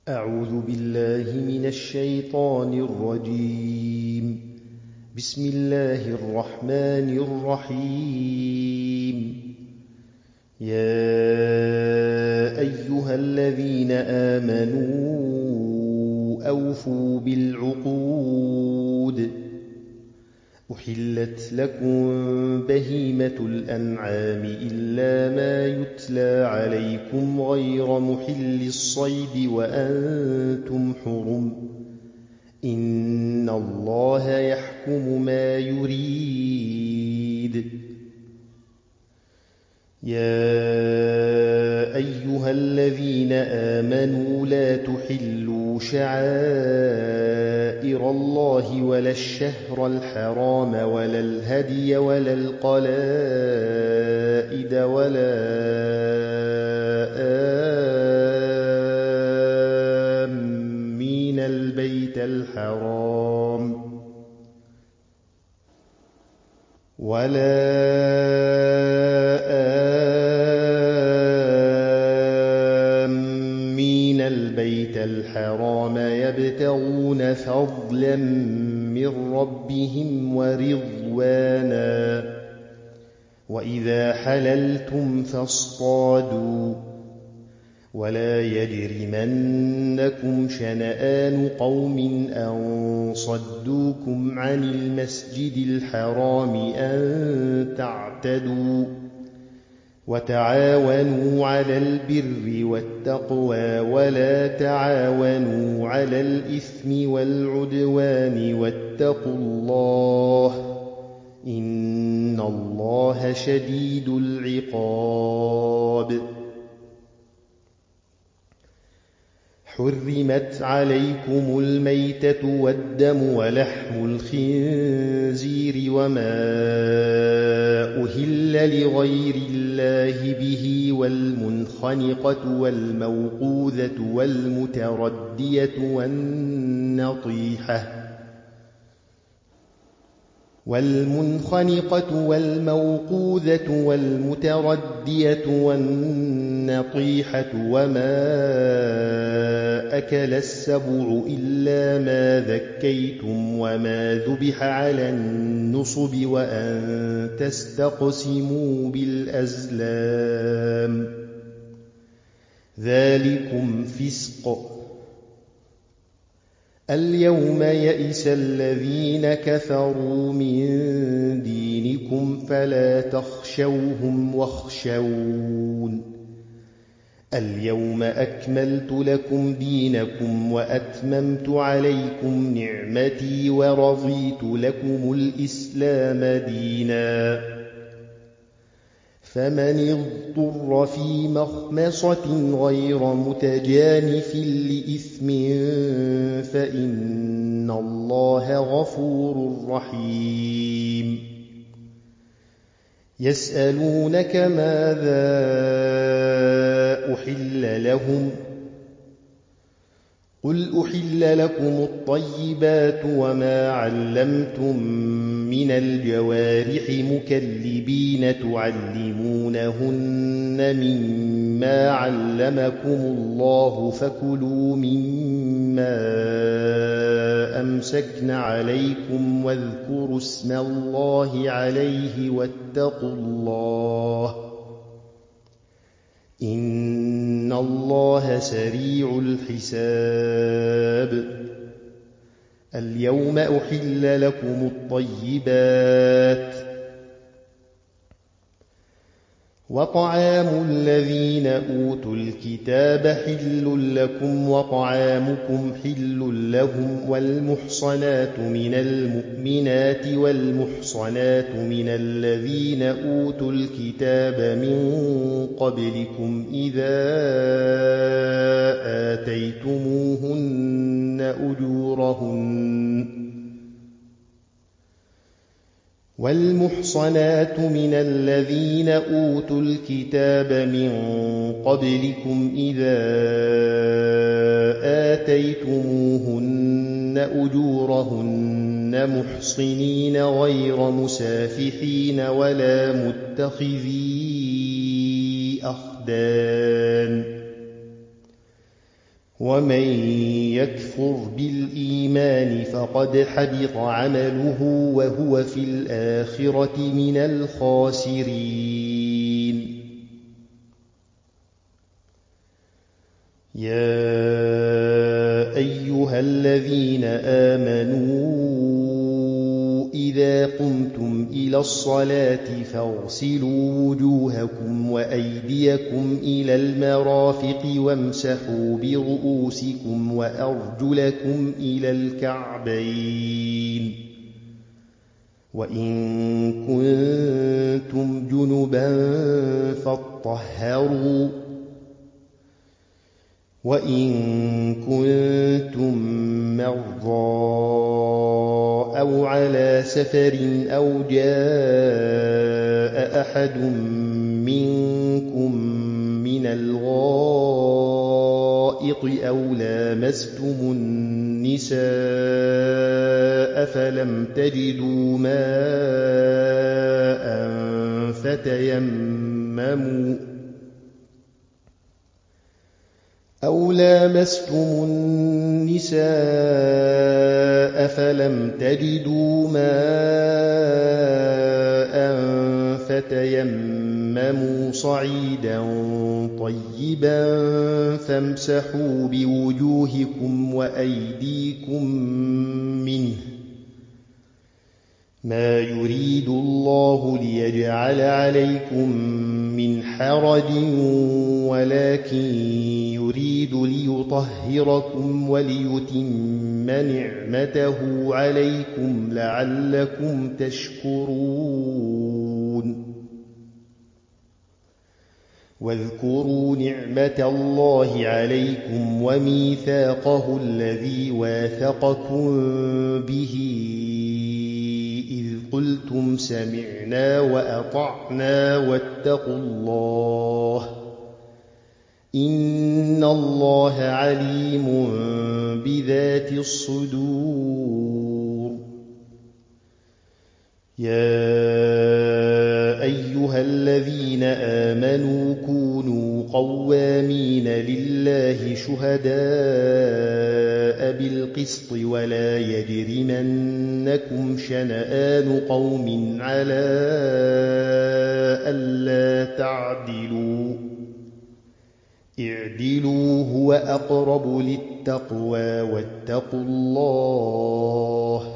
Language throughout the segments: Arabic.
أعوذ بالله من الشيطان الرجيم. بسم الله الرحمن الرحيم. يا أيها الذين آمنوا أوفوا بالعقود. أحلت لكم بهيمة الأنعام إلا ما يتلى عليكم غير محل الصيد وأنتم حرم. إن الله يحكم ما يريد. يا أيها الذين آمنوا لا تحلوا شعائر الله ولا الشهر الحرام ولا الهدي ولا القلائد ولا آمين البيت الحرام يبتغون فضلا من ربهم ورضوانا. وإذا حللتم فاصطادوا ولا يجرمنكم شنآن قوم أن صدوكم عن المسجد الحرام أن تعتدوا. وتعاونوا على البر والتقوى ولا تعاونوا على الإثم والعدوان واتقوا الله إن الله شديد العقاب. حرمت عليكم الميتة والدم ولحم الخنزير وما أهل لغير الله به والمنخنقة والموقوذة والمتردية والنطيحة وما أكل السبع إلا ما ذكيتم وما ذبح على النصب وأن تستقسموا بالأزلام ذلكم فسق. اليوم يئس الذين كفروا من دينكم فلا تخشوهم واخشون. اليوم أكملت لكم دينكم وأتممت عليكم نعمتي ورضيت لكم الإسلام دينا. فمن اضطر في مخمصة غير متجانف لإثم فإن الله غفور رحيم. يسألونك ماذا أحل لهم قل أحل لكم الطيبات وما علمتم من الجوارح مكلبين تعلمونهن مما علمكم الله فكلوا مما أمسكن عليكم واذكروا اسم الله عليه واتقوا الله إن الله سريع الحساب. اليوم أحل لكم الطيبات وطعام الذين أوتوا الكتاب حل لكم وطعامكم حل لهم والمحصنات من المؤمنات والمحصنات من الذين أوتوا الكتاب من قبلكم إذا آتيتموهن أجورهن والمحصنات من الذين أوتوا الكتاب من قبلكم إذا آتيتموهن أجورهن محصنين غير مسافحين ولا متخذي أخدان ومن يكفر بالإيمان فقد حبط عمله وهو في الآخرة من الخاسرين. يا أيها الذين آمنوا إذا قمتم إلى الصلاة فاغسلوا وجوهكم وأيديكم إلى المرافق وامسحوا برؤوسكم وأرجلكم إلى الكعبين، وإن كنتم جنبا فاطهروا، وإن كنتم مرضى أو على سفر أو جاء أحد منكم من الغائط أو لامستم النساء فلم تجدوا ماء فتيمموا صعيدا طيبا فامسحوا بوجوهكم وأيديكم منه، ما يريد الله ليجعل عليكم من حرج ولكن يريد ليطهركم وليتم نعمته عليكم لعلكم تشكرون. واذكروا نعمة الله عليكم وميثاقه الذي واثقكم به إذ قلتم سمعنا وأطعنا واتقوا الله إن الله عليم بذات الصدور. يا أيها الذين آمنوا كونوا قوامين لله شهداء بالقسط ولا يجرمنكم شنآن قوم على ألا تعدلوا، اعدلوا هو أقرب للتقوى واتقوا الله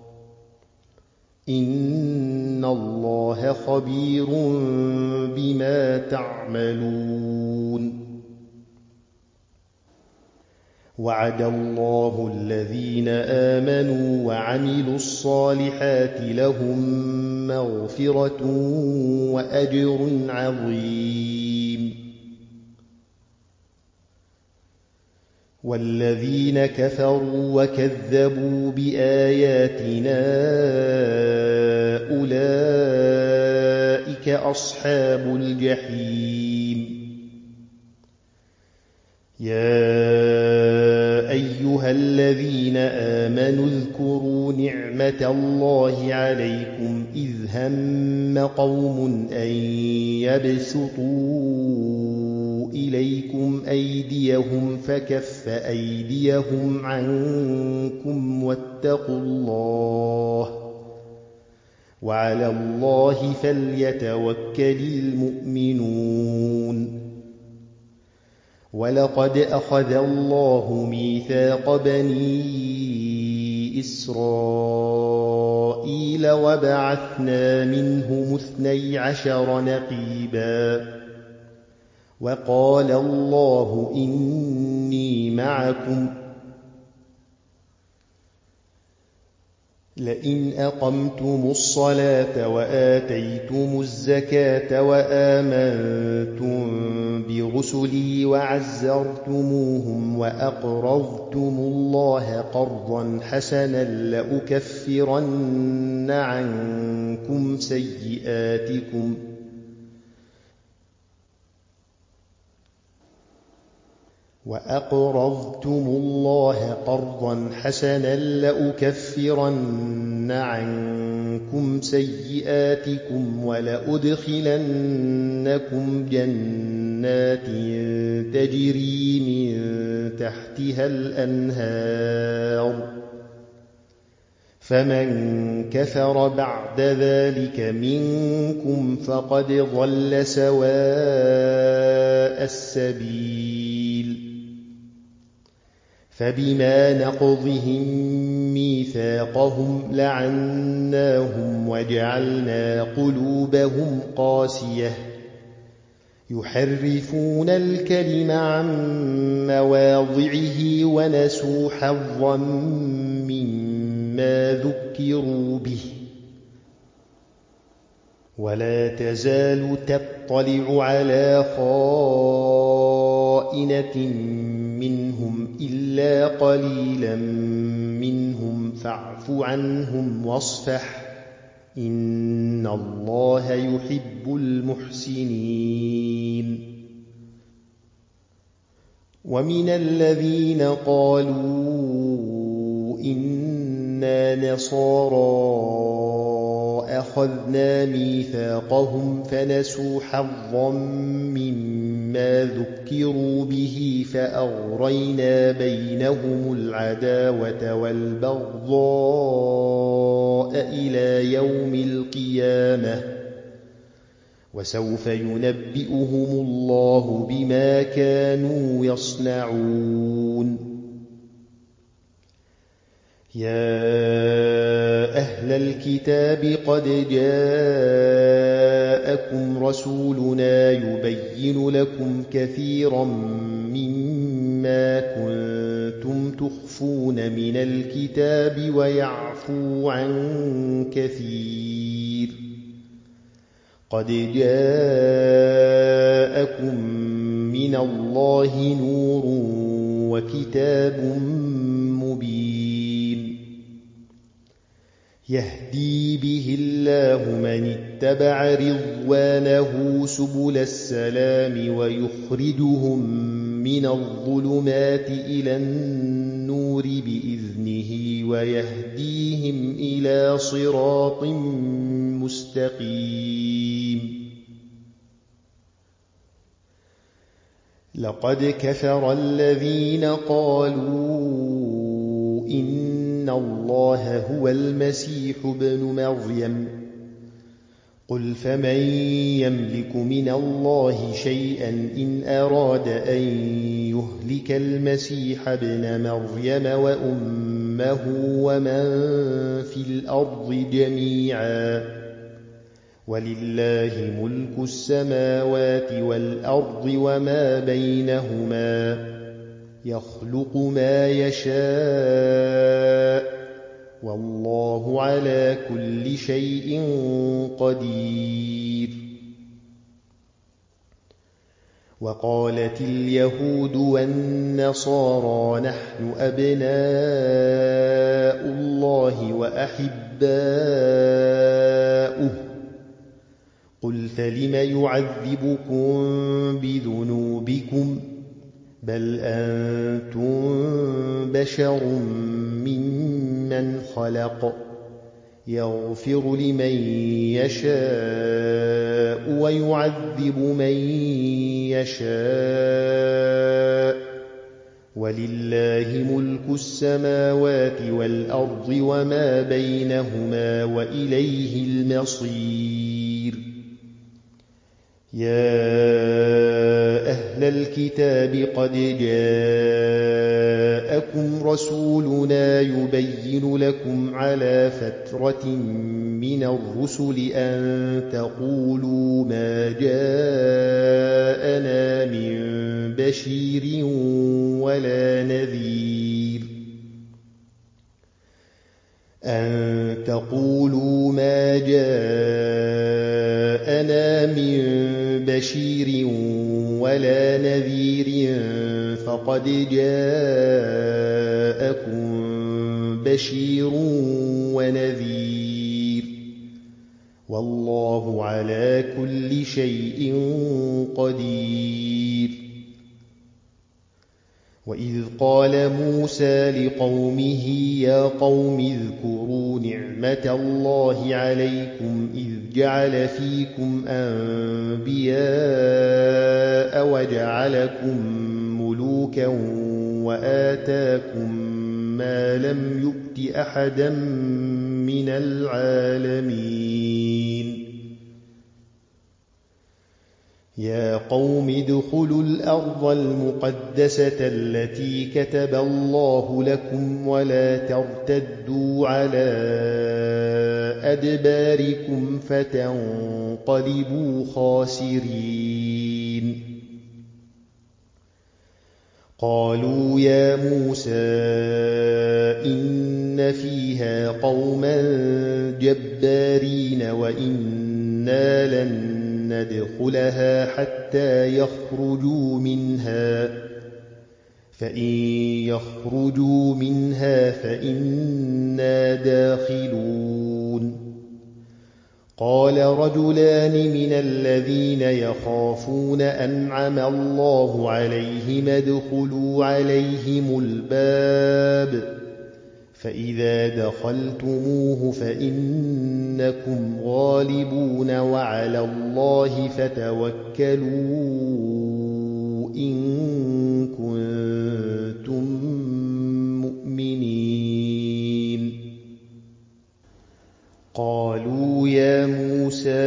إن الله خبير بما تعملون. وعد الله الذين آمنوا وعملوا الصالحات لهم مغفرة وأجر عظيم. والذين كفروا وكذبوا بآياتنا أولئك أصحاب الجحيم. يا أيها الذين آمنوا اذكروا نعمة الله عليكم إذ هم قوم أن يبسطوا إليكم أيديهم فكف أيديهم عنكم واتقوا الله وعلى الله فليتوكل المؤمنون. ولقد أخذ الله ميثاق بني إسرائيل وبعثنا منهم 12 نقيبا وقال الله إني معكم لئن أقمتم الصلاة وآتيتم الزكاة وآمنتم برسلي وعزرتموهم وأقرضتم الله قرضا حسنا لأكفرن عنكم وأقرضتم الله قرضا حسنا لأكفرن عنكم سيئاتكم ولأدخلنكم جنات تجري من تحتها الأنهار فمن كفر بعد ذلك منكم فقد ضل سواء السبيل فبما نقضهم ميثاقهم لعناهم وجعلنا قلوبهم قاسية يحرفون الكلم عن مواضعه ونسوا حظا مما ذكروا به ولا تزال تطلع على خائنة منهم إلا قليلا منهم فاعف عنهم واصفح إن الله يحب المحسنين ومن الذين قالوا إنا نصارى أخذنا ميثاقهم فنسوا حظا مما ذكروا به فأغرينا بينهم العداوة والبغضاء إلى يوم القيامة وسوف ينبئهم الله بما كانوا يصنعون يا أهل الكتاب قد جاءكم رسولنا يبين لكم كثيرا مما كنتم تخفون من الكتاب ويعفو عن كثير قد جاءكم من الله نور وكتاب مبين يهدي به الله من اتبع رضوانه سبل السلام ويخرجهم من الظلمات إلى النور بإذنه ويهديهم إلى صراط مستقيم لقد كفر الذين قالوا إن الله هو المسيح ابن مريم قل فمن يملك من الله شيئا إن أراد أن يهلك المسيح ابن مريم وأمه ومن في الأرض جميعا ولله ملك السماوات والأرض وما بينهما يخلق ما يشاء والله على كل شيء قدير وقالت اليهود والنصارى نحن أبناء الله وأحباؤه قل فلم يعذبكم بذنوبكم بل أنتم بشر ممن خلق يغفر لمن يشاء ويعذب من يشاء ولله ملك السماوات والأرض وما بينهما وإليه المصير يا أهل الكتاب قد جاءكم رسولنا يبين لكم على فترة من الرسل أن تقولوا ما جاءنا من بشير ولا نذير أن تقولوا ما جاءنا من بشير ولا نذير فقد جاءكم بشير ونذير والله على كل شيء قدير وإذ قال موسى لقومه يا قوم اذكروا نعمة الله عليكم إذ جعل فيكم أنبياء وجعلكم ملوكا وآتاكم ما لم يؤت أحدا من العالمين يا قوم ادخلوا الأرض المقدسة التي كتب الله لكم ولا ترتدوا على أدباركم فتنقلبوا خاسرين قالوا يا موسى إن فيها قوما جبارين وإنا لن ندخلها حتى يخرجوا منها فإن يخرجوا منها فإنا داخلون قال رجلان من الذين يخافون أنعم الله عليهم ادخلوا عليهم الباب فإذا دخلتموه فإنكم غالبون وعلى الله فتوكلوا إن كنتم مؤمنين قالوا يا موسى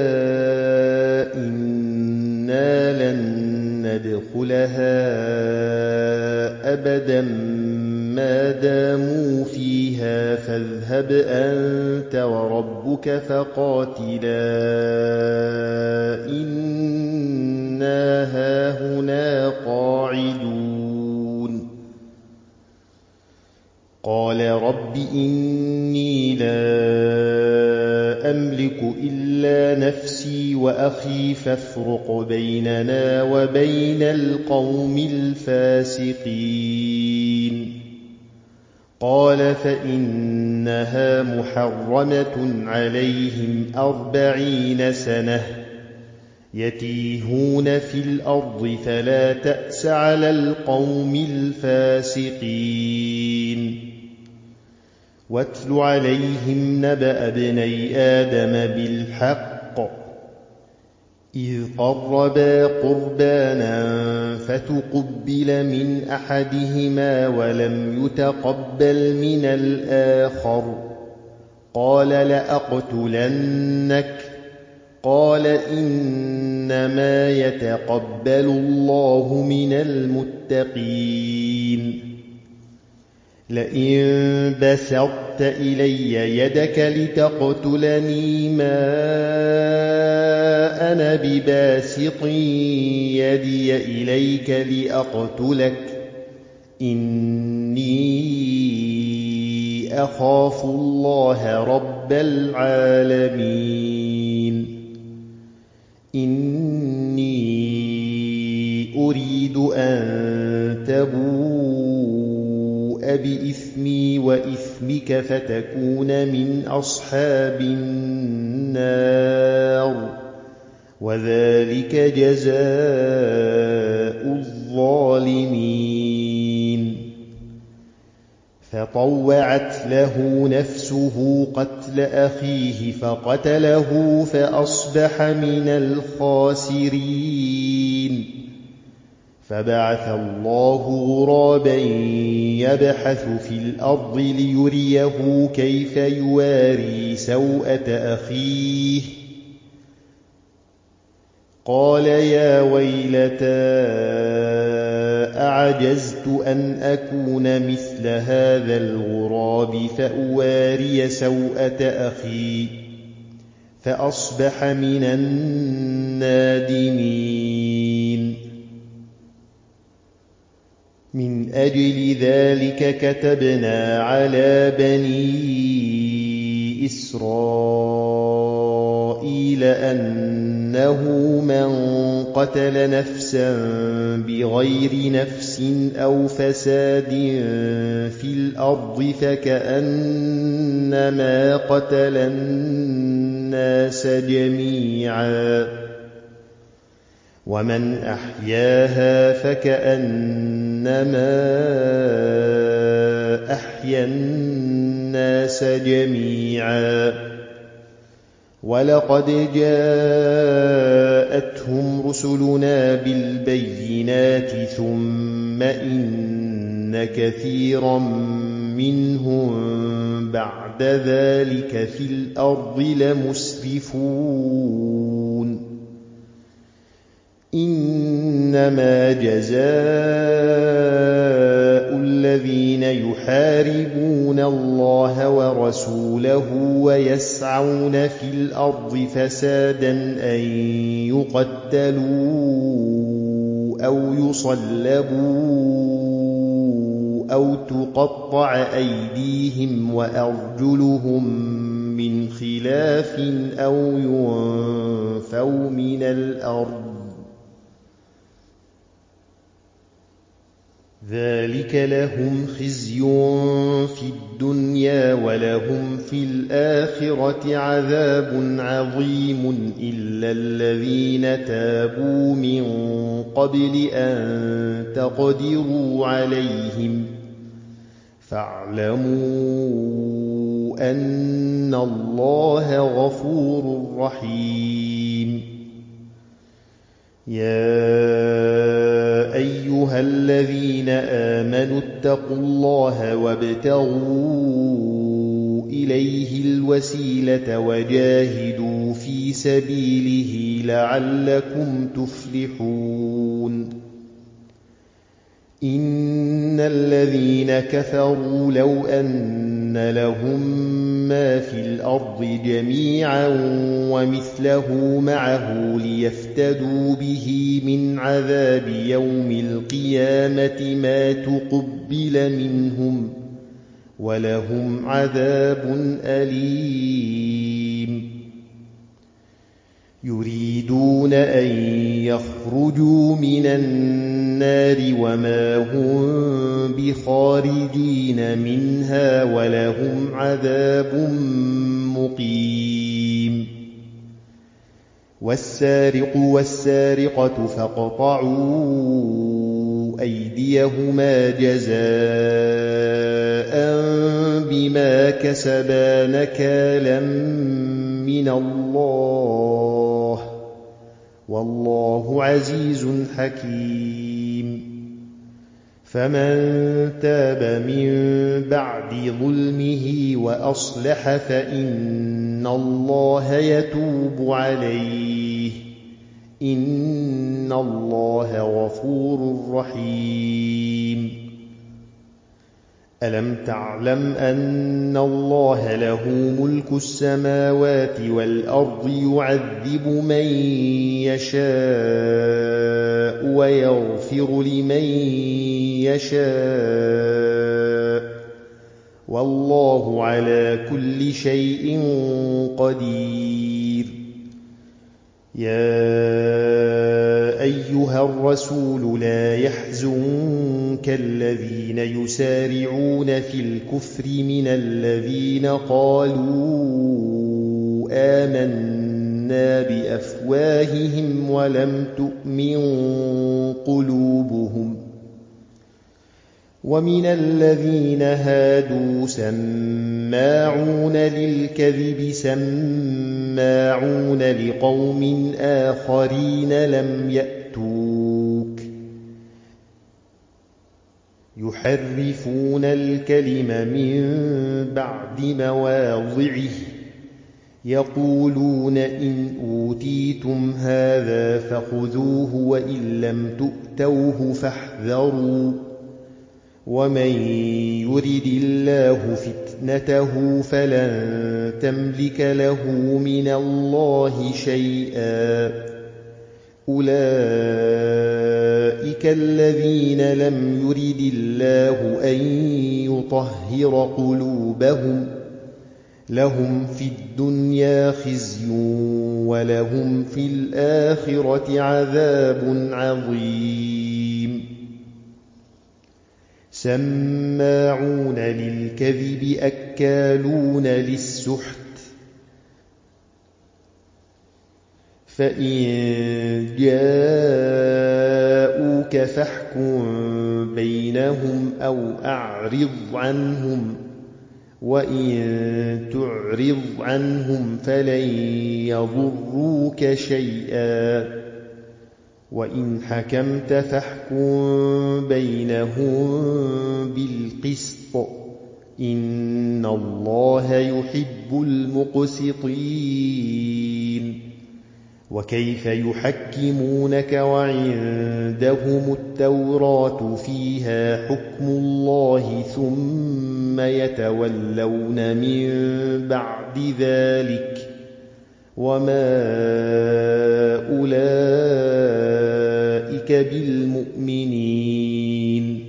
إنا لن ندخلها أبدا ما داموا فيها فاذهب أنت وربك فقاتلا إنا هاهنا قاعدون قال رب إني لا أملك إلا نفسي وأخي فافرق بيننا وبين القوم الفاسقين قال فإنها محرمة عليهم 40 سنة يتيهون في الأرض فلا تأس على القوم الفاسقين واتل عليهم نبأ ابني آدم بالحق إذ قربا قربانا فتقبل من أحدهما ولم يتقبل من الآخر قال لأقتلنك قال إنما يتقبل الله من المتقين لئن بسطت إلي يدك لتقتلني ما أنا بباسط يدي إليك لأقتلك إني أخاف الله رب العالمين إني أريد أن تبوء بإثمي وإثمك فتكون من أصحاب النار وذلك جزاء الظالمين فطوعت له نفسه قتل أخيه فقتله فأصبح من الخاسرين فبعث الله غرابا يبحث في الأرض ليريه كيف يواري سوءة أخيه قال يا ويلتى أعجزت أن أكون مثل هذا الغراب فأواري سوءة أخي فأصبح من النادمين من أجل ذلك كتبنا على بني إسرائيل أنه من قتل نفسا بغير نفس أو فساد في الأرض فكأنما قتل الناس جميعا ومن أحياها فكأنما أحيا الناس جميعا ولقد جاءتهم رسلنا بالبينات ثم إن كثيرا منهم بعد ذلك في الأرض لمسرفون إنما جزاء الذين يحاربون الله ورسوله ويسعون في الأرض فسادا أن يقتلوا أو يصلبوا أو تقطع أيديهم وأرجلهم من خلاف أو ينفوا من الأرض ذلك لهم خزي في الدنيا ولهم في الآخرة عذاب عظيم إلا الذين تابوا من قبل أن تقدروا عليهم فاعلموا أن الله غفور رحيم يا أيها الذين آمنوا اتقوا الله وابتغوا إليه الوسيلة وجاهدوا في سبيله لعلكم تفلحون إن الذين كفروا لو أن لهم ما في الأرض جميعا ومثله معه ليفتدوا به من عذاب يوم القيامة ما تقبل منهم ولهم عذاب أليم يريدون أن يخرجوا من النار وما هم بخارجين منها ولهم عذاب مقيم والسارق والسارقة فاقطعوا أيديهما جزاء بما كسبا نكالا من الله والله عزيز حكيم فمن تاب من بعد ظلمه وأصلح فإن الله يتوب عليه إن الله غفور رحيم ألم تعلم أن الله له ملك السماوات والأرض يعذب من يشاء ويغفر لمن يشاء والله على كل شيء قدير يا أيها الرسول لا يحزنك الذين يسارعون في الكفر من الذين قالوا آمنا بأفواههم ولم تؤمن قلوبهم ومن الذين هادوا سماعون للكذب سماعون لقوم آخرين لم يأتوك يحرفون الكلم من بعد مواضعه يقولون إن أوتيتم هذا فخذوه وإن لم تؤتوه فاحذروا ومن يرد الله فتنته فلن تملك له من الله شيئا أولئك الذين لم يرد الله أن يطهر قلوبهم لهم في الدنيا خزي ولهم في الآخرة عذاب عظيم سماعون للكذب أكالون للسحت فإن جاءوك فاحكم بينهم أو أعرض عنهم وإن تعرض عنهم فلن يضروك شيئا وإن حكمت فاحكم بينهم بالقسط إن الله يحب المقسطين وكيف يحكمونك وعندهم التوراة فيها حكم الله ثم يتولون من بعد ذلك وما أولئك بالمؤمنين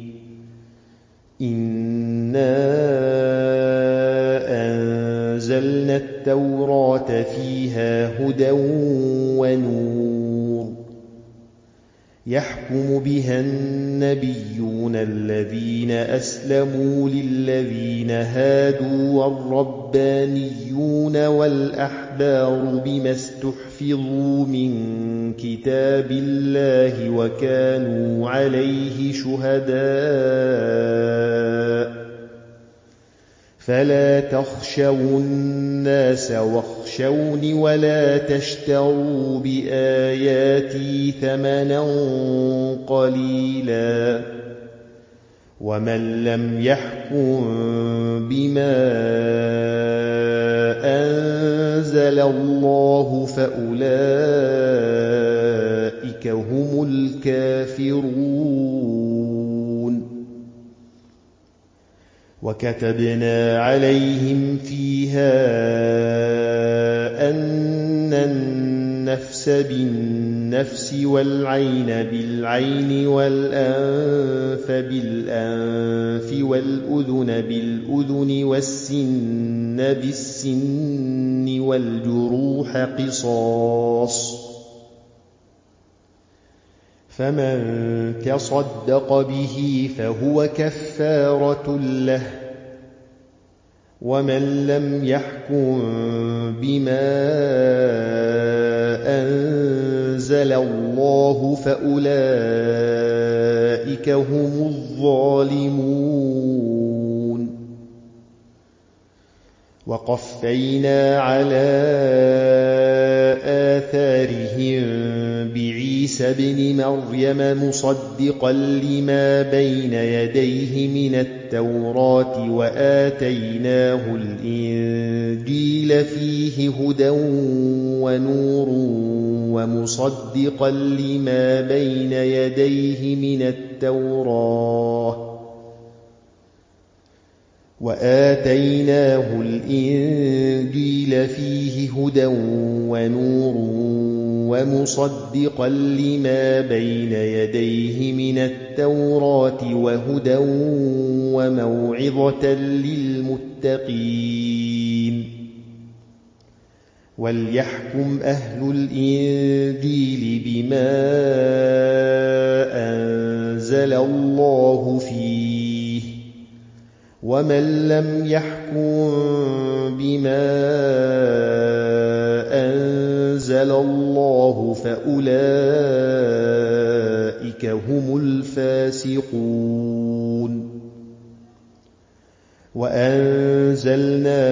إنا أنزلنا التوراة فيها هدى ونور يحكم بها النبيون الذين أسلموا للذين هادوا والربانيون والأحبار بما استحفظوا من كتاب الله وكانوا عليه شهداء فلا تخشوا الناس واخشوني ولا تشتروا بآياتي ثمنا قليلا ومن لم يحكم بما أنزل الله فأولئك هم الكافرون وكتبنا عليهم فيها أن النفس بالنفس والعين بالعين والأنف بالأنف والأذن بالأذن والسن بالسن والجروح قصاص فمن تصدق به فهو كفارة له ومن لم يحكم بما أنزل الله فأولئك هم الظالمون وقفينا على آثارهم بعيسى ابن مريم مصدقا لما بين يديه من التوراة وآتيناه الإنجيل فيه هدى ونور ومصدقا لما بين يديه من التوراة وآتيناه الإنجيل فيه هدى ونور ومصدقا لما بين يديه من التوراة وهدى وموعظة للمتقين وليحكم أهل الإنجيل بما أنزل الله فيه ومن لم يحكم بما أنزل الله فأولئك هم الفاسقون وأنزلنا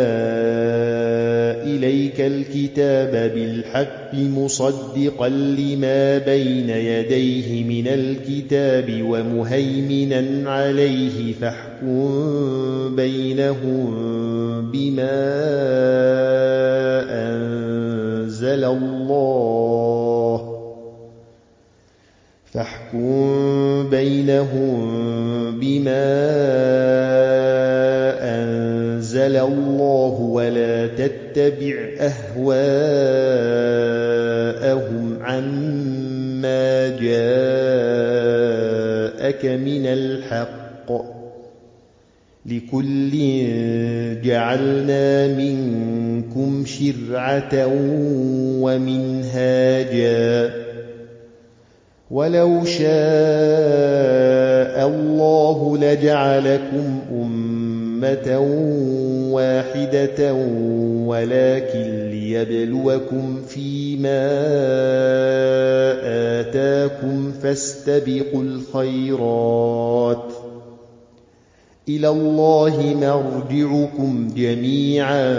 إليك الكتاب بالحق مصدقا لما بين يديه من الكتاب ومهيمنا عليه فاحكم بينهم بما أنزل الله ولا تتبع أهواءهم عما جاءك من الحق لكل جعلنا منكم شرعة ومنهاجا ولو شاء الله لجعلكم أمة أمة واحدة ولكن ليبلوكم فيما آتاكم فاستبقوا الخيرات إلى الله مرجعكم جميعا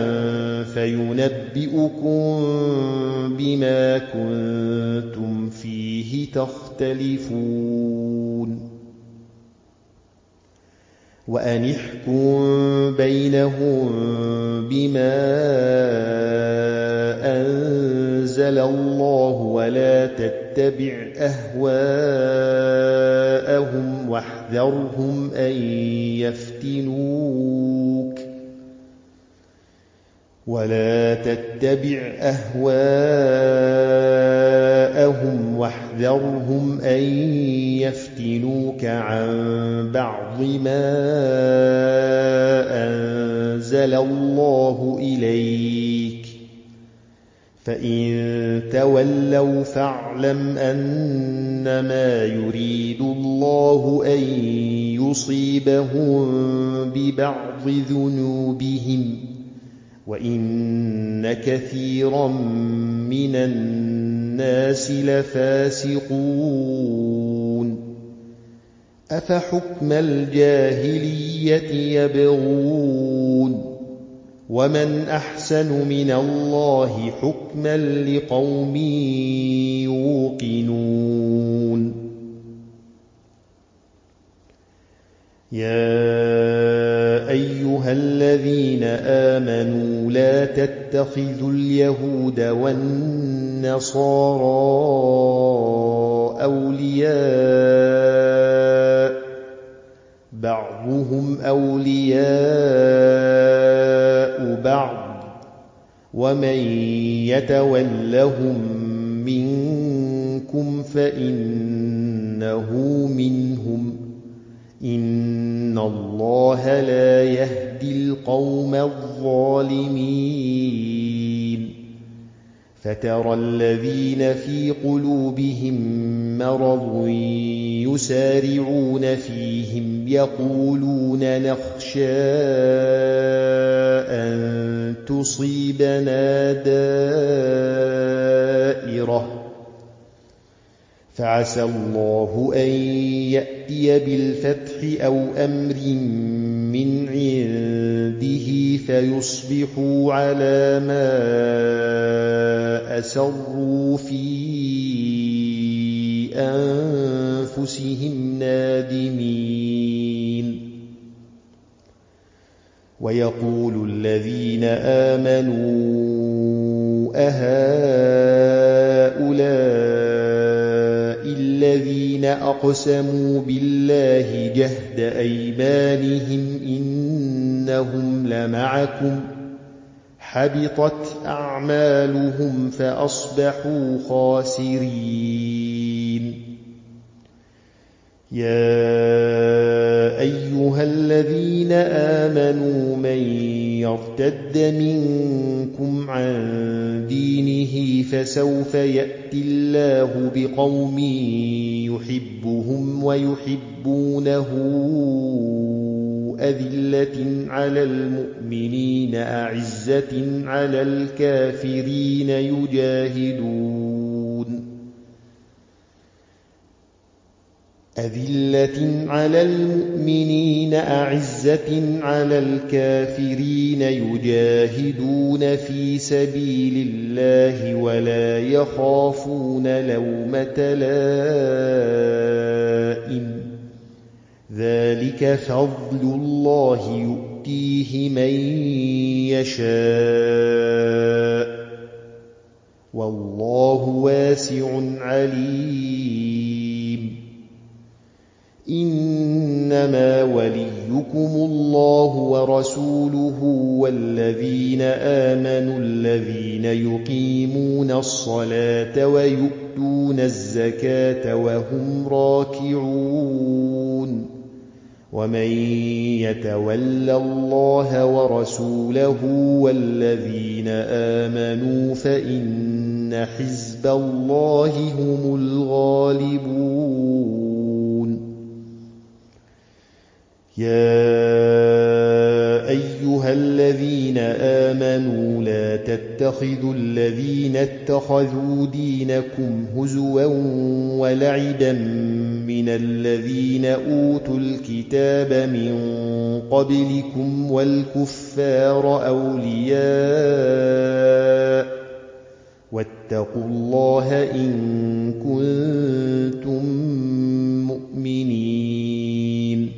فينبئكم بما كنتم فيه تختلفون وأن احكم بينهم بما أنزل الله ولا تتبع أهواءهم واحذرهم أن يفتنوك عن بعض ما أنزل الله إليك فإن تولوا فاعلم أنما يريد الله أن يصيبهم ببعض ذنوبهم وإن كثيرا من الناس لفاسقون أفحكم الجاهلية يبغون ومن أحسن من الله حكما لقوم يوقنون يا أيها الذين آمنوا لا تتخذوا اليهود والنصارى أولياء بعضهم أولياء بعض ومن يتولهم منكم فإنه منهم إن الله لا يهدي القوم الظالمين فترى الذين في قلوبهم مرض يسارعون فيهم يقولون نخشى أن تصيبنا دائرة فعسى الله أن يأتي بالفتح أو أمر من عنده فيصبحوا على ما أسروا في أنفسهم نادمين ويقول الذين آمنوا أهؤلاء الذين أقسموا بالله جهد أيمانهم إنهم لمعكم حبطت أعمالهم فأصبحوا خاسرين يا أيها الذين آمنوا من يرتد منكم عن دينه فسوف يأتي الله بقوم يحبهم ويحبونه أذلة على المؤمنين أعزة على الكافرين يجاهدون في سبيل الله ولا يخافون لومة لائم ذلك فضل الله يؤتيه من يشاء والله واسع عليم إنما وليكم الله ورسوله والذين آمنوا الذين يقيمون الصلاة ويؤتون الزكاة وهم راكعون ومن يتول الله ورسوله والذين آمنوا فإن حزب الله هم الغالبون يا أيها الذين آمنوا لا تتخذوا الذين اتخذوا دينكم هزوا ولعبا من الذين أوتوا الكتاب من قبلكم والكفار أولياء واتقوا الله إن كنتم مؤمنين.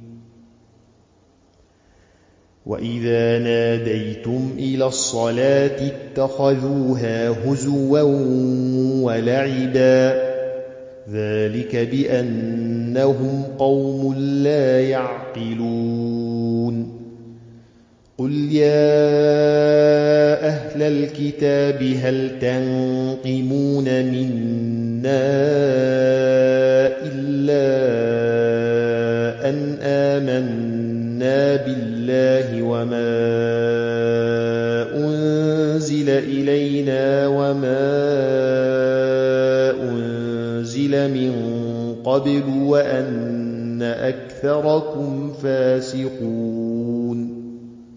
وإذا ناديتم إلى الصلاة اتخذوها هزوا ولعبا ذلك بأنهم قوم لا يعقلون. قل يا أهل الكتاب هل تنقمون منا إلا أن آمنا بالله وما أنزل إلينا وما أنزل من قبل وأن أكثركم فاسقون.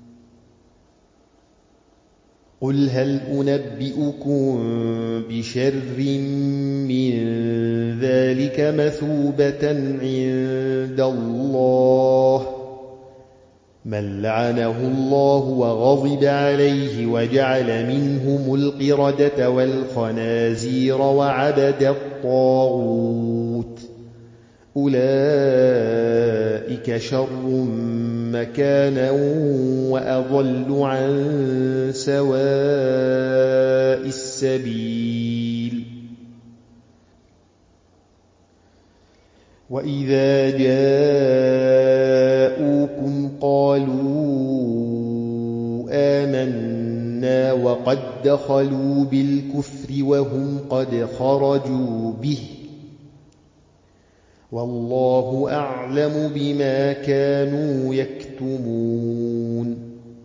قل هل أنبئكم بشر من ذلك مثوبة عند الله من لعنه الله وغضب عليه وجعل منهم القردة والخنازير وعبد الطاغوت أولئك شر مكانا وأضل عن سواء السبيل. وإذا جاءوكم قالوا آمنا وقد دخلوا بالكفر وهم قد خرجوا به والله أعلم بما كانوا يكتمون.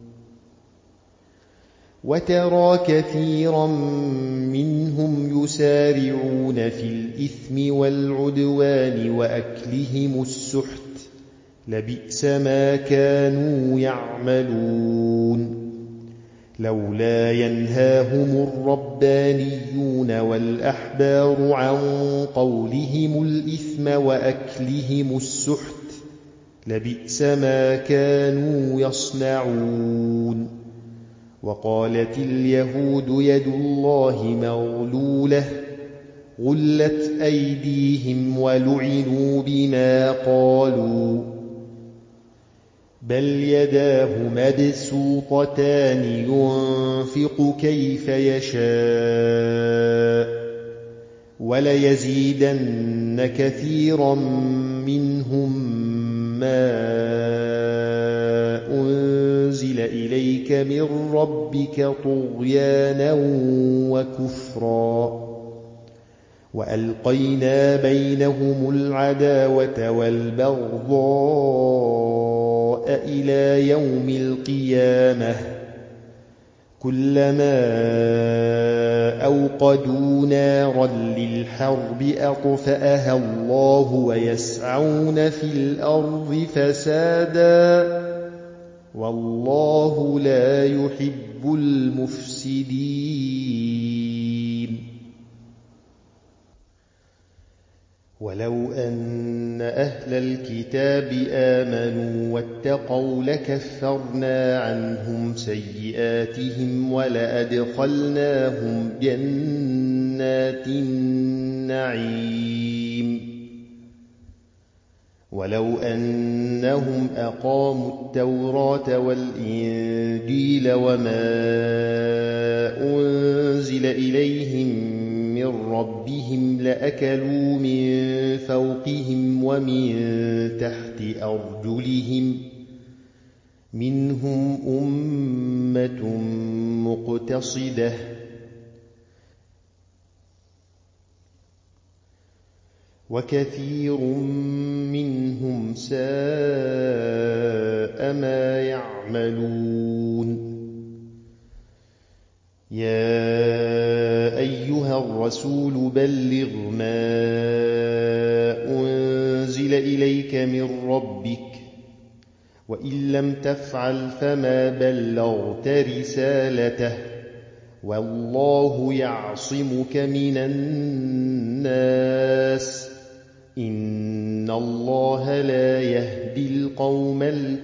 وترى كثيرا منهم يسارعون في الإثم والعدوان وأكلهم السحت لبئس ما كانوا يعملون. لولا ينهاهم الربانيون والأحبار عن قولهم الإثم وأكلهم السحت لبئس ما كانوا يصنعون. وقالت اليهود يد الله مغلولة غلت أيديهم ولعنوا بما قالوا بل يداه مبسوطتان ينفق كيف يشاء وليزيدن كثيرا منهم ما أنزل إليك من ربك طغيانا وكفرا وألقينا بينهم العداوة والبغضاء إلى يوم القيامة كلما أوقدوا نارا للحرب أطفأها الله ويسعون في الأرض فسادا والله لا يحب المفسدين. ولو أن أهل الكتاب آمنوا واتقوا لكفرنا عنهم سيئاتهم ولأدخلناهم جنات النعيم. ولو أنهم أقاموا التوراة والإنجيل وما أنزل إليهم من ربهم لأكلوا من فوقهم ومن تحت أرجلهم منهم أمة مقتصدة وكثير منهم ساء ما يعملون. يا أيها الرسول بلغ ما أنزل إليك من ربك وإن لم تفعل فما بلغت رسالته والله يعصمك من الناس إن الله لا يهدي القوم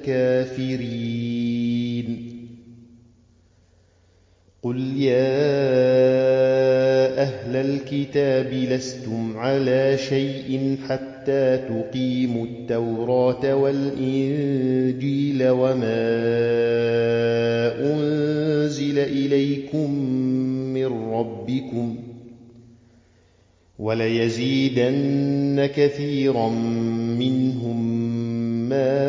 الكافرين قل يا أهل الكتاب لستم على شيء حتى تقيموا التوراة والإنجيل وما أنزل إليكم من ربكم وليزيدن كثيرا منهم ما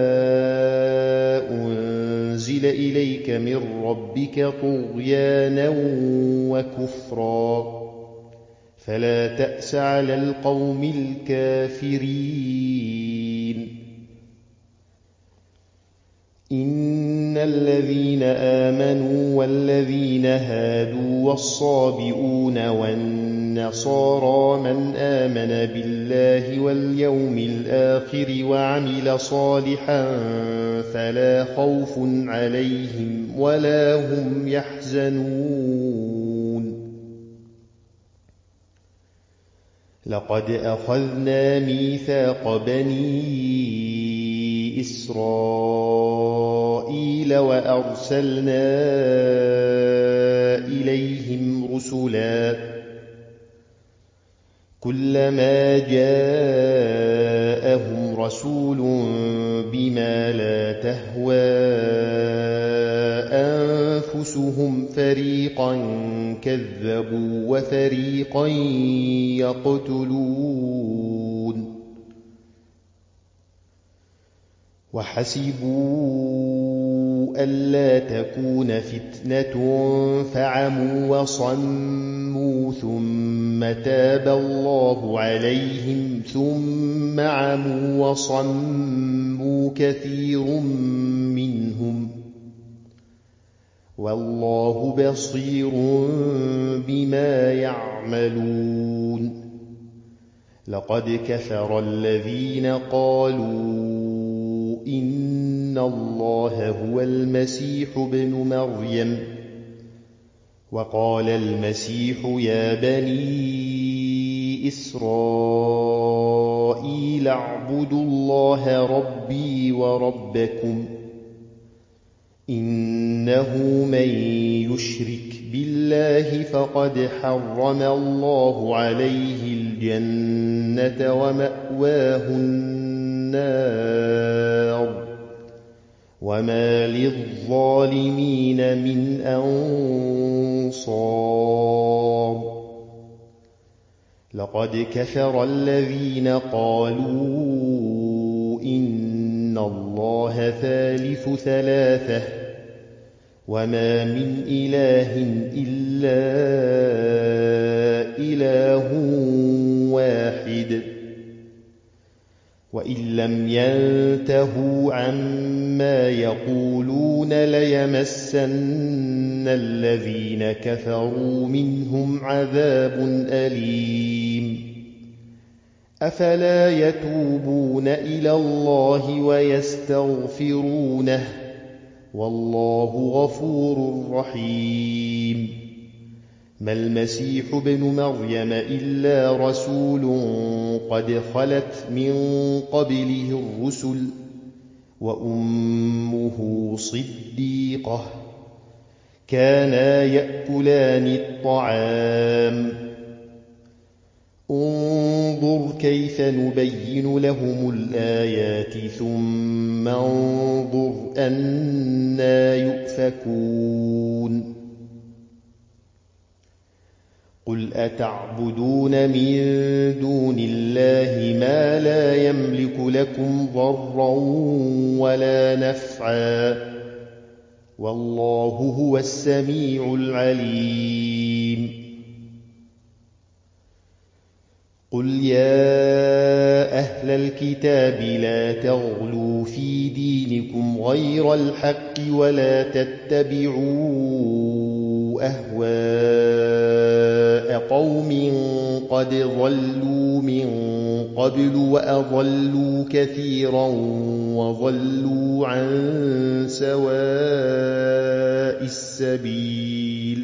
أنزل إليك من ربك طغيانا وكفرا فلا تأس على القوم الكافرين إن الذين آمنوا والذين هادوا والصابئون والنصارى من آمن بالله واليوم الآخر وعمل صالحا فلا خوف عليهم ولا هم يحزنون لقد أخذنا ميثاق بني إسرائيل وأرسلنا إليهم رسلا كلما جاءهم رسول بما لا تهوى أنفسهم فريقا كذبوا وفريقا يقتلون وحسبوا ألا تكون فتنة فعموا وصموا ثم تاب الله عليهم ثم عموا وصموا كثير منهم والله بصير بما يعملون لقد كفر الذين قالوا إن الله هو المسيح ابن مريم وقال المسيح يا بني إسرائيل اعبدوا الله ربي وربكم إنه من يشرك بالله فقد حرم الله عليه الجنة ومأواه النار وما للظالمين من أنصار لقد كفر الذين قالوا إن الله ثالث ثلاثة وما من إله إلا إله واحد وإن لم ينتهوا عما يقولون ليمسن الذين كفروا منهم عذاب أليم أفلا يتوبون إلى الله ويستغفرونه والله غفور رحيم ما المسيح ابن مريم إلا رسول قد خلت من قبله الرسل وأمه صديقة كانا يأكلان الطعام انظر كيف نبين لهم الآيات ثم انظر أنى يؤفكون قل أتعبدون من دون الله ما لا يملك لكم ضرا ولا نفعا والله هو السميع العليم قل يا أهل الكتاب لا تغلوا في دينكم غير الحق ولا تتبعوا أهواء قوم قد ضلوا من قبل وأضلوا كثيرا وضلوا عن سواء السبيل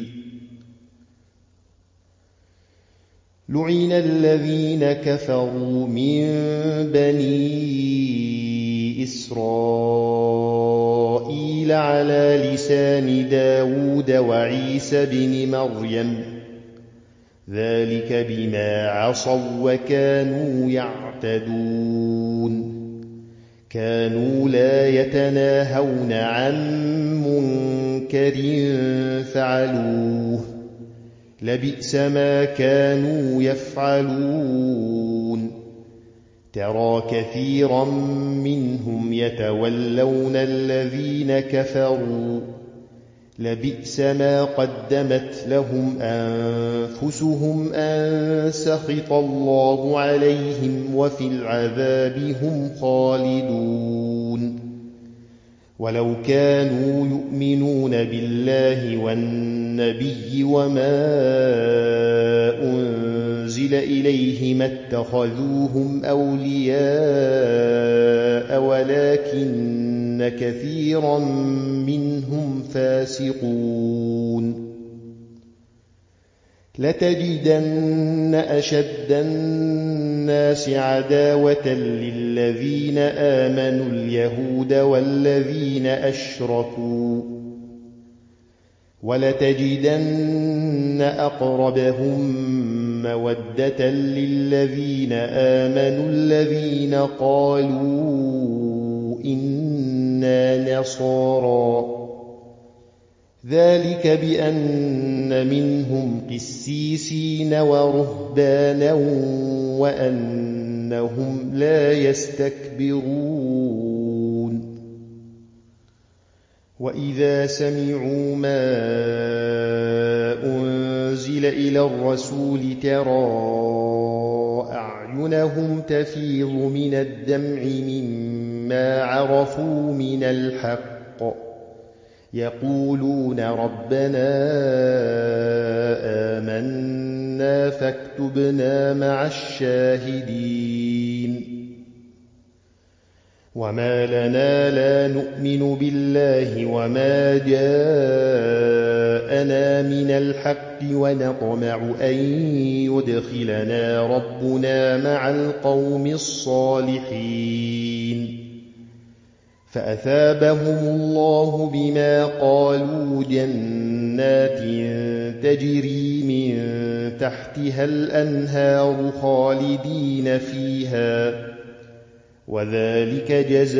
لعن الذين كفروا من بني إسرائيل على لسان داود وعيسى بن مريم ذلك بما عصوا وكانوا يعتدون كانوا لا يتناهون عن منكر فعلوه لبئس ما كانوا يفعلون ترى كثيرا منهم يتولون الذين كفروا لبئس ما قدمت لهم أنفسهم أن سخط الله عليهم وفي العذاب هم خالدون ولو كانوا يؤمنون بالله والنبي وما أنزل إليه ما اتخذوهم أولياء ولكن كثيرا منهم فاسقون لتجدن أشد الناس عداوة للذين آمنوا اليهود والذين أشركوا ولتجدن أقربهم مودة للذين آمنوا الذين قالوا إنا نصارى ذلك بأن منهم قسيسين ورهبانا وأنهم لا يستكبرون وإذا سمعوا ما أنزل إلى الرسول ترى أعينهم تفيض من الدمع مما عرفوا من الحق يقولون ربنا آمنا فاكتبنا مع الشاهدين وما لنا لا نؤمن بالله وما جاءنا من الحق ونطمع أن يدخلنا ربنا مع القوم الصالحين فأثابهم الله بما قالوا جنات تجري من تحتها الأنهار خالدين فيها وذلك جزاء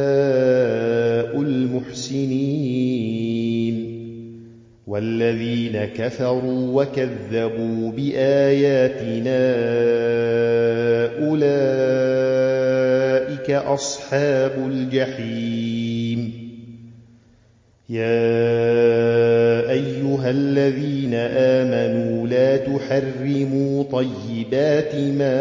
المحسنين والذين كفروا وكذبوا بآياتنا أولئك أصحاب الجحيم يا أيها الذين آمنوا لا تحرموا طيبات ما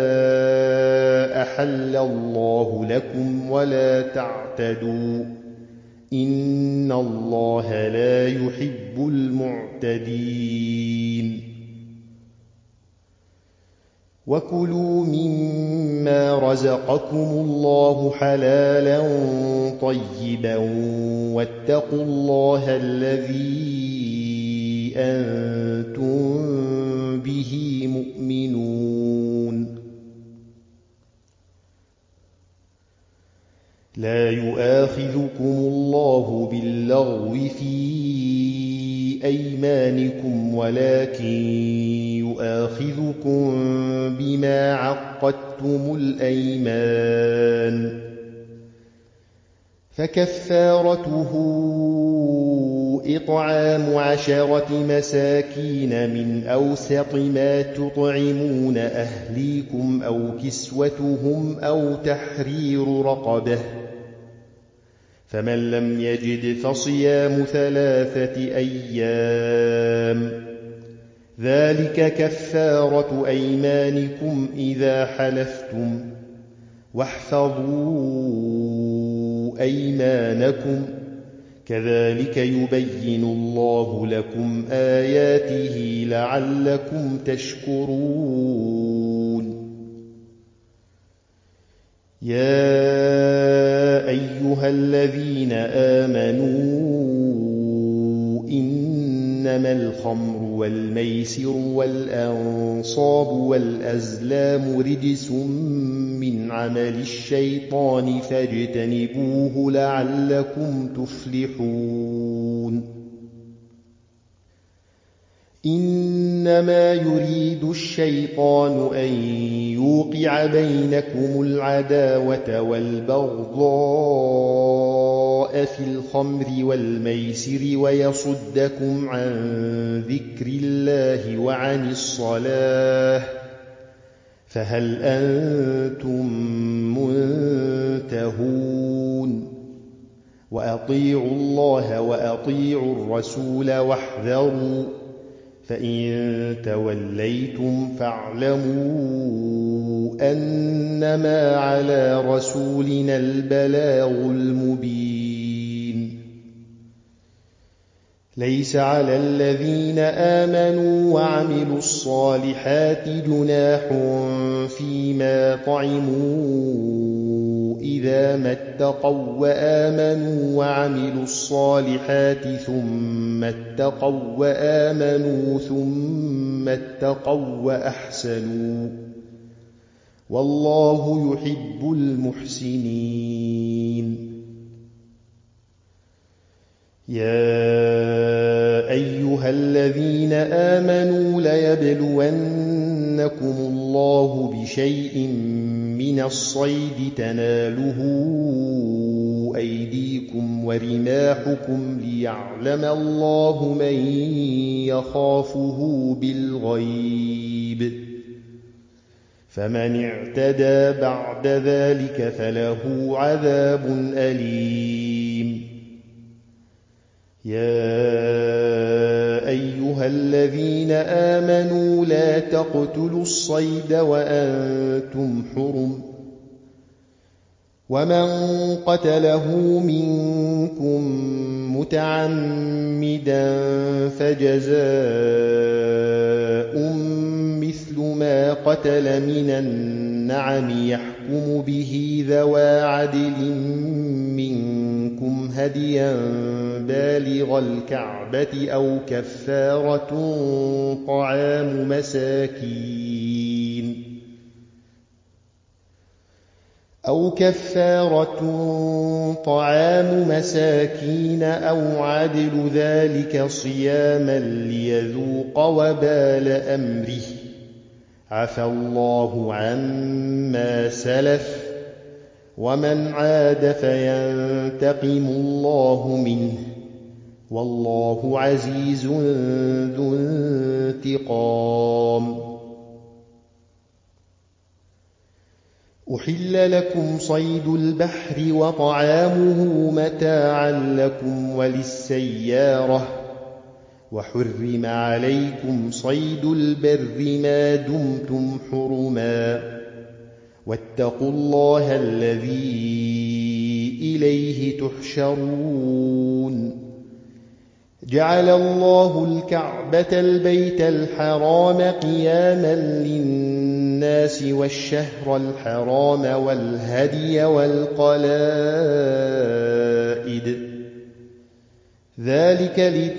أحل الله لكم ولا تعتدوا إن الله لا يحب المعتدين وكلوا مما رزقكم الله حلالا طيبا واتقوا الله الذي أنتم به مؤمنون لا يؤاخذكم الله باللغو في أيمانكم ولكن يؤاخذكم بما عقدتم الأيمان فكفارته إطعام 10 مساكين من أوسط ما تطعمون أهليكم أو كسوتهم أو تحرير رقبة فمن لم يجد فصيام 3 أيام ذلك كفارة أيمانكم إذا حلفتم واحفظوا أيمانكم كذلك يبين الله لكم آياته لعلكم تشكرون يا أيها الذين آمنوا إنما الخمر والميسر والأنصاب والأزلام رجس من عمل الشيطان فاجتنبوه لعلكم تفلحون إنما يريد الشيطان أن يوقع بينكم العداوة والبغضاء في الخمر والميسر ويصدكم عن ذكر الله وعن الصلاة فهل أنتم منتهون وأطيعوا الله وأطيعوا الرسول واحذروا فإن توليتم فاعلموا أنما على رسولنا البلاغ المبين ليس على الذين آمنوا وعملوا الصالحات جناح فيما طعموا إذا ما اتقوا وآمنوا وعملوا الصالحات ثم اتقوا وآمنوا ثم اتقوا وأحسنوا والله يحب المحسنين يا أيها الذين آمنوا ليبلونكم الله بشيء من الصيد تناله أيديكم ورماحكم ليعلم الله من يخافه بالغيب فمن اعتدى بعد ذلك فله عذاب أليم يا أيها الذين آمنوا لا تقتلوا الصيد وأنتم حرم ومن قتله منكم متعمدا فجزاء مثل ما قتل من النعم يحكم به ذوى عدل منكم هديا بالغ الكعبة أو كفارة طعام مساكين أو عدل ذلك صياما ليذوق وبال أمره عفى الله عما سلف ومن عاد فينتقم الله منه والله عزيز ذو انتقام أحل لكم صيد البحر وطعامه متاعا لكم وللسيارة وحرم عليكم صيد البر ما دمتم حرما واتقوا الله الذي إليه تحشرون جعل الله الكعبة البيت الحرام قياما للناس والشهر الحرام والهدي والقلائد ذلك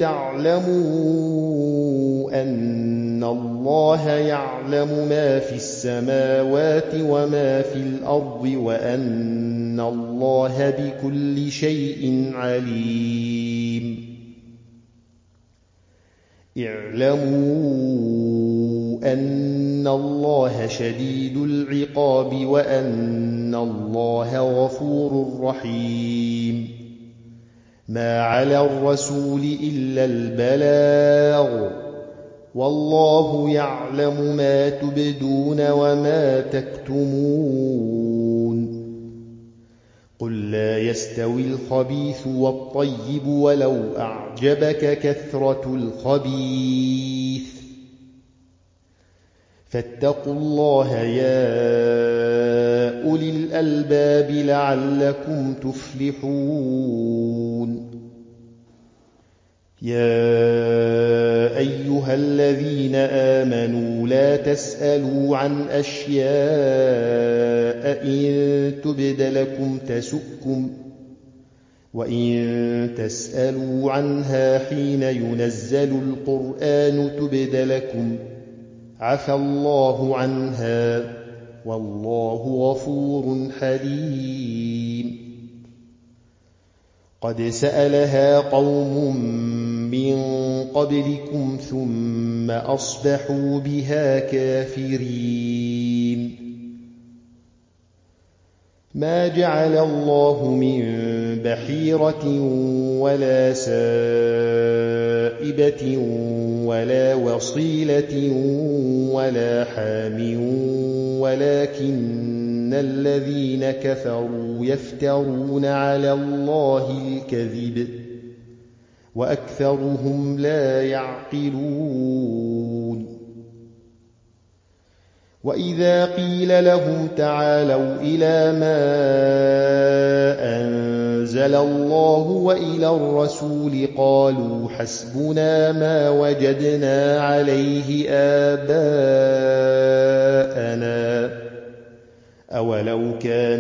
لتعلموا أن الله يعلم ما في السماوات وما في الأرض وأن الله بكل شيء عليم اعلموا أن الله شديد العقاب وأن الله غفور رحيم ما على الرسول إلا البلاغ والله يعلم ما تبدون وما تكتمون قل لا يستوي الخبيث والطيب ولو أعجبك كثرة الخبيث فاتقوا الله يا أولي الألباب لعلكم تفلحون يا أيها الذين آمنوا لا تسألوا عن أشياء إن تبد لكم تسؤكم وإن تسألوا عنها حين ينزل القرآن تبد لكم عفى الله عنها والله غفور حليم. قد سألها قوم من قبلكم ثم أصبحوا بها كافرين. ما جعل الله من بحيرة ولا سائبة ولا وصيلة ولا حام ولكن الذين كفروا يفترون على الله الكذب وأكثرهم لا يعقلون. وإذا قيل لهم تعالوا إلى ما أنزل الله وإلى الرسول قالوا حسبنا ما وجدنا عليه آباءنا أولو كان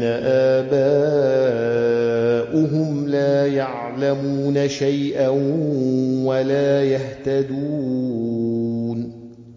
آباؤهم لا يعلمون شيئا ولا يهتدون.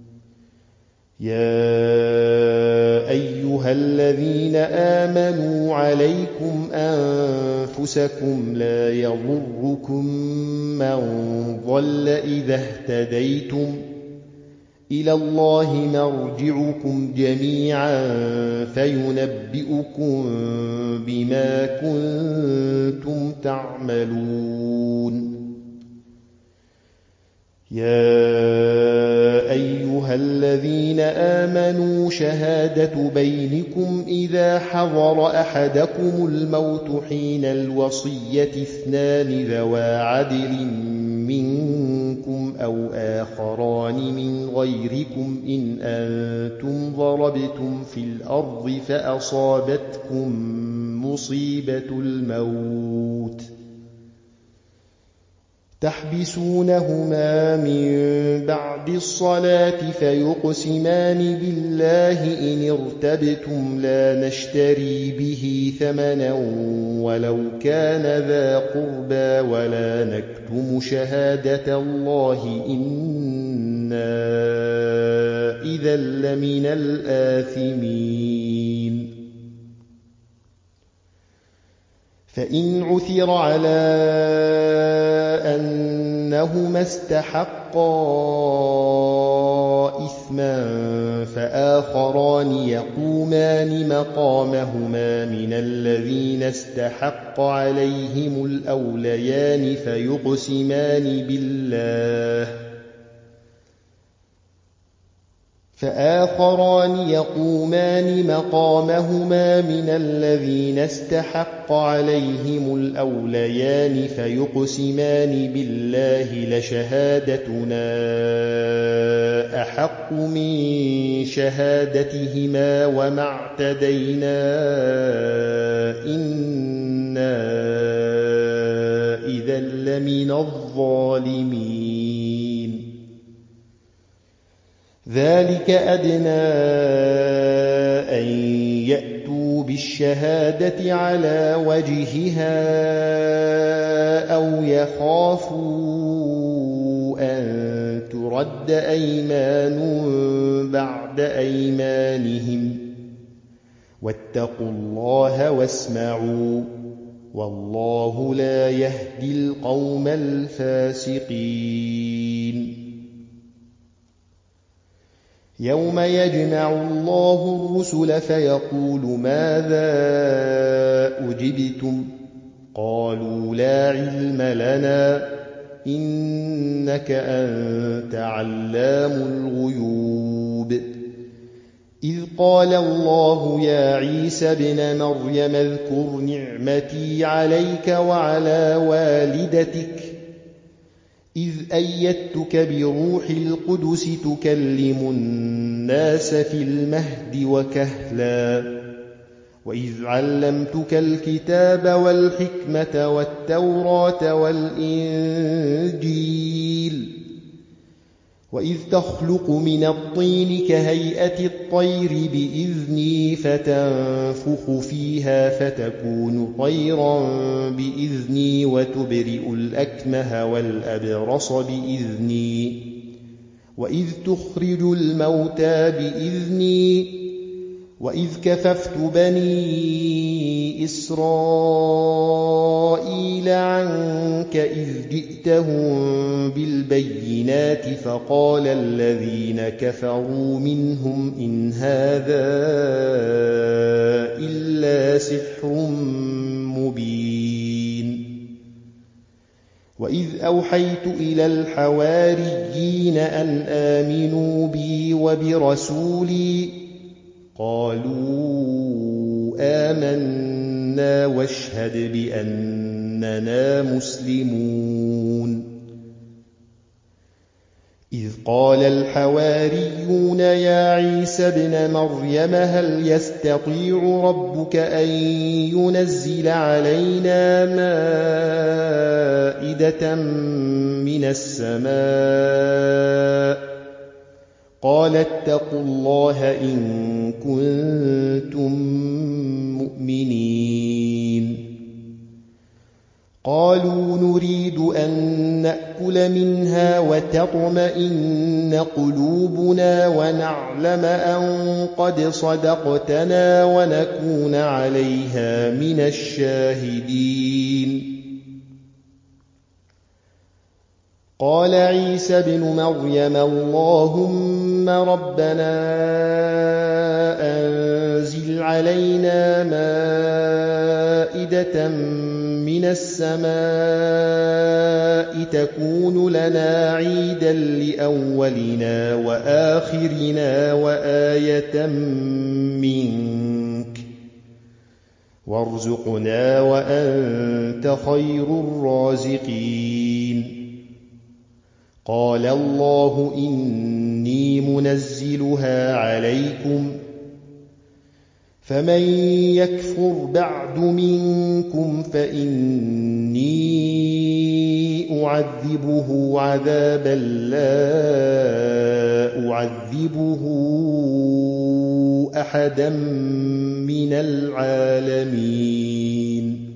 يا أيها الذين آمنوا عليكم أنفسكم لا يضركم من ضل إذا اهتديتم إلى الله مرجعكم جميعا فينبئكم بما كنتم تعملون. يا أيها الذين آمنوا شهادة بينكم إذا حضر أحدكم الموت حين الوصية 2 ذوى عدل منكم أو آخران من غيركم إن أنتم ضربتم في الأرض فأصابتكم مصيبة الموت تحبسونهما من بعد الصلاة فيقسمان بالله إن ارتبتم لا نشتري به ثمنا ولو كان ذا قربى ولا نكتم شهادة الله إنا إذا لمن الآثمين. فإن عثر على أنهما استحقا إثما فآخران يقومان مقامهما من الذين استحق عليهم الأوليان فيقسمان بالله لشهادتنا أحق من شهادتهما وما اعتدينا إنا إذا لمن الظالمين. ذلك أدنى أن يأتوا بالشهادة على وجهها أو يخافوا أن ترد أيمان بعد أيمانهم واتقوا الله واسمعوا والله لا يهدي القوم الفاسقين. يوم يجمع الله الرسل فيقول ماذا أجبتم قالوا لا علم لنا إنك أنت علام الغيوب. إذ قال الله يا عيسى ابن مريم اذكر نعمتي عليك وعلى والدتك إذ أيدتك بروح القدس تكلم الناس في المهد وكهلا وإذ علمتك الكتاب والحكمة والتوراة والإنجيل وإذ تخلق من الطين كهيئة الطير بإذني فتنفخ فيها فتكون طيرا بإذني وتبرئ الأكمه والأبرص بإذني وإذ تخرج الموتى بإذني وإذ كففت بني إسرائيل عنك إذ جئتهم بالبينات فقال الذين كفروا منهم إن هذا إلا سحر مبين وإذ أوحيت إلى الحواريين أن آمنوا بي وبرسولي قالوا آمنا واشهد بأننا مسلمون إذ قال الحواريون يا عيسى ابن مريم هل يستطيع ربك أن ينزل علينا مائدة من السماء قال اتقوا الله إن كنتم مؤمنين قالوا نريد أن نأكل منها وتطمئن قلوبنا ونعلم أن قد صدقتنا ونكون عليها من الشاهدين قال عيسى ابن مريم اللهم ربنا أنزل علينا مائدة من السماء تكون لنا عيدا لأولنا وآخرنا وآية منك وارزقنا وأنت خير الرازقين قال الله إني منزلها عليكم فمن يكفر بعد منكم فإني أعذبه عذابا لا أعذبه أحدا من العالمين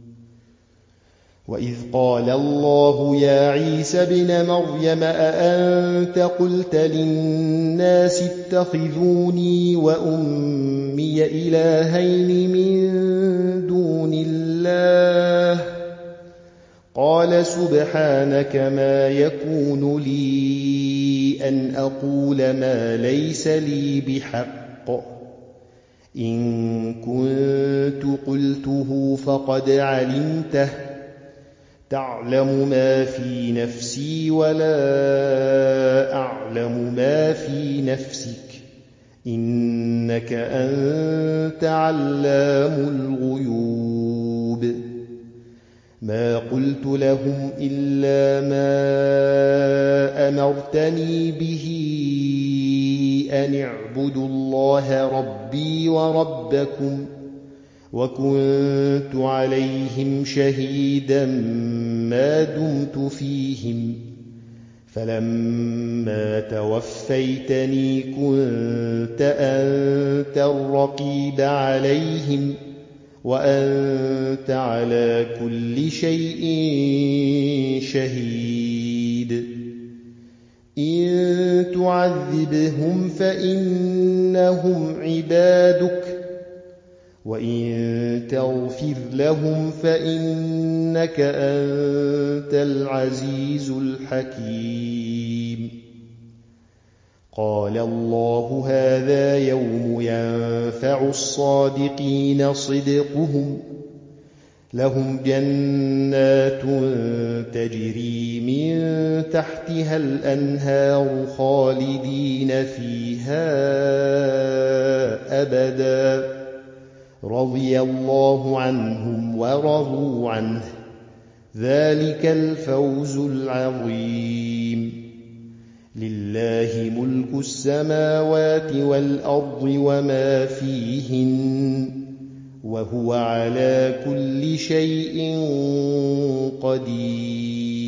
وإذ قال الله يا عيسى ابن مريم أأنت قلت للناس اتخذوني وأمي إلهين من دون الله قال سبحانك ما يكون لي أن أقول ما ليس لي بحق إن كنت قلته فقد علمته تعلم ما في نفسي ولا أعلم ما في نفسك إنك أنت علام الغيوب ما قلت لهم إلا ما أمرتني به أن اعبدوا الله ربي وربكم وكنت عليهم شهيدا ما دمت فيهم فلما توفيتني كنت أنت الرقيب عليهم وأنت على كل شيء شهيد إن تعذبهم فإنهم عبادك وإن تغفر لهم فإنك أنت العزيز الحكيم قال الله هذا يوم ينفع الصادقين صدقهم لهم جنات تجري من تحتها الأنهار خالدين فيها أبدا رضي الله عنهم ورضوا عنه ذلك الفوز العظيم لله ملك السماوات والأرض وما فيهن وهو على كل شيء قدير